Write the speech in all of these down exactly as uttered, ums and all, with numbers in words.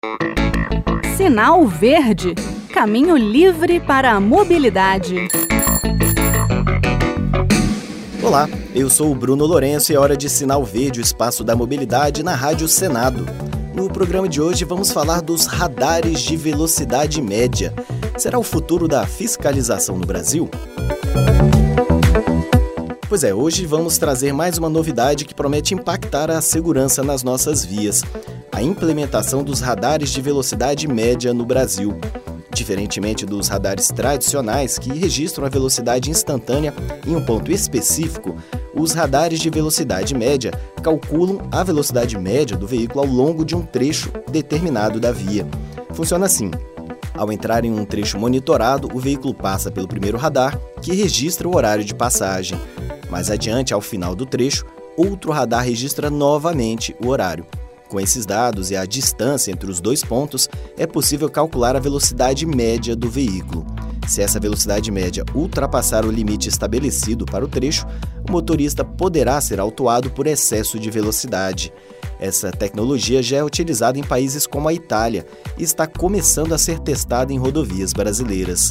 Sinal Verde, caminho livre para a mobilidade. Olá, eu sou o Bruno Lourenço e é hora de Sinal Verde, o espaço da mobilidade na Rádio Senado. No programa de hoje vamos falar dos radares de velocidade média. Será o futuro da fiscalização no Brasil? Pois é, hoje vamos trazer mais uma novidade que promete impactar a segurança nas nossas vias: a implementação dos radares de velocidade média no Brasil. Diferentemente dos radares tradicionais, que registram a velocidade instantânea em um ponto específico, os radares de velocidade média calculam a velocidade média do veículo ao longo de um trecho determinado da via. Funciona assim: ao entrar em um trecho monitorado, o veículo passa pelo primeiro radar, que registra o horário de passagem. Mais adiante, ao final do trecho, outro radar registra novamente o horário. Com esses dados e a distância entre os dois pontos, é possível calcular a velocidade média do veículo. Se essa velocidade média ultrapassar o limite estabelecido para o trecho, o motorista poderá ser autuado por excesso de velocidade. Essa tecnologia já é utilizada em países como a Itália e está começando a ser testada em rodovias brasileiras.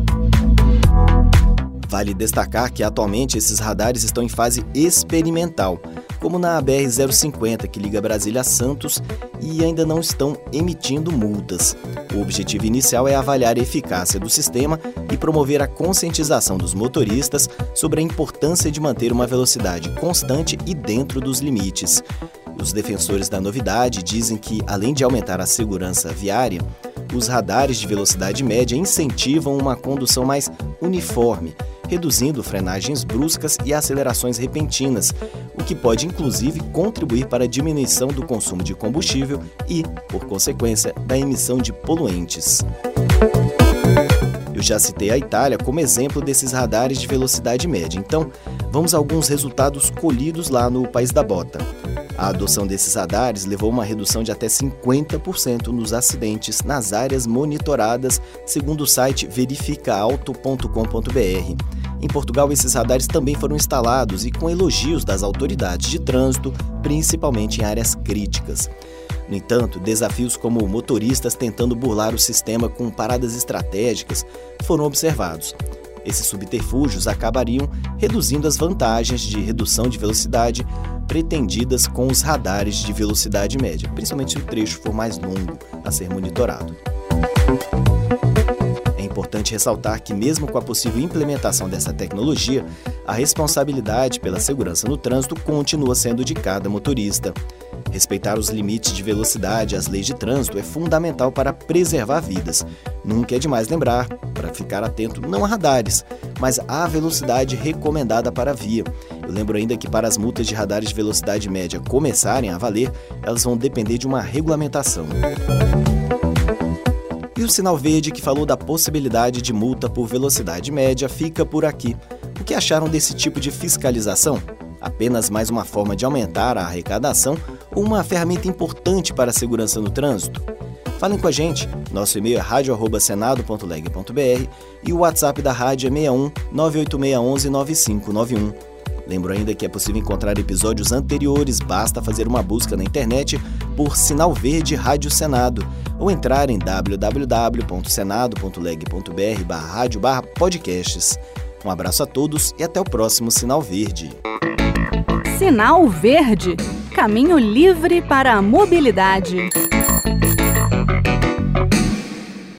Vale destacar que atualmente esses radares estão em fase experimental, como na B R zero cinquenta, que liga Brasília a Santos, e ainda não estão emitindo multas. O objetivo inicial é avaliar a eficácia do sistema e promover a conscientização dos motoristas sobre a importância de manter uma velocidade constante e dentro dos limites. Os defensores da novidade dizem que, além de aumentar a segurança viária, os radares de velocidade média incentivam uma condução mais uniforme, reduzindo frenagens bruscas e acelerações repentinas, o que pode inclusive contribuir para a diminuição do consumo de combustível e, por consequência, da emissão de poluentes. Eu já citei a Itália como exemplo desses radares de velocidade média, então vamos a alguns resultados colhidos lá no País da Bota. A adoção desses radares levou a uma redução de até cinquenta por cento nos acidentes nas áreas monitoradas, segundo o site verifica auto ponto com ponto b r. Em Portugal, esses radares também foram instalados e com elogios das autoridades de trânsito, principalmente em áreas críticas. No entanto, desafios como motoristas tentando burlar o sistema com paradas estratégicas foram observados. Esses subterfúgios acabariam reduzindo as vantagens de redução de velocidade pretendidas com os radares de velocidade média, principalmente se o trecho for mais longo a ser monitorado. É importante ressaltar que, mesmo com a possível implementação dessa tecnologia, a responsabilidade pela segurança no trânsito continua sendo de cada motorista. Respeitar os limites de velocidade e as leis de trânsito é fundamental para preservar vidas. Nunca é demais lembrar, para ficar atento não a radares, mas à velocidade recomendada para a via. Eu lembro ainda que para as multas de radares de velocidade média começarem a valer, elas vão depender de uma regulamentação. E o Sinal Verde, que falou da possibilidade de multa por velocidade média, fica por aqui. O que acharam desse tipo de fiscalização? Apenas mais uma forma de aumentar a arrecadação ou uma ferramenta importante para a segurança no trânsito? Falem com a gente. Nosso e-mail é radio arroba senado ponto leg ponto b r e o WhatsApp da rádio é seis um nove oito seis um um nove cinco nove um. Lembro ainda que é possível encontrar episódios anteriores, basta fazer uma busca na internet por Sinal Verde Rádio Senado ou entrar em w w w ponto senado ponto leg ponto b r barra rádio barra podcasts. Um abraço a todos e até o próximo Sinal Verde. Sinal Verde, caminho livre para a mobilidade.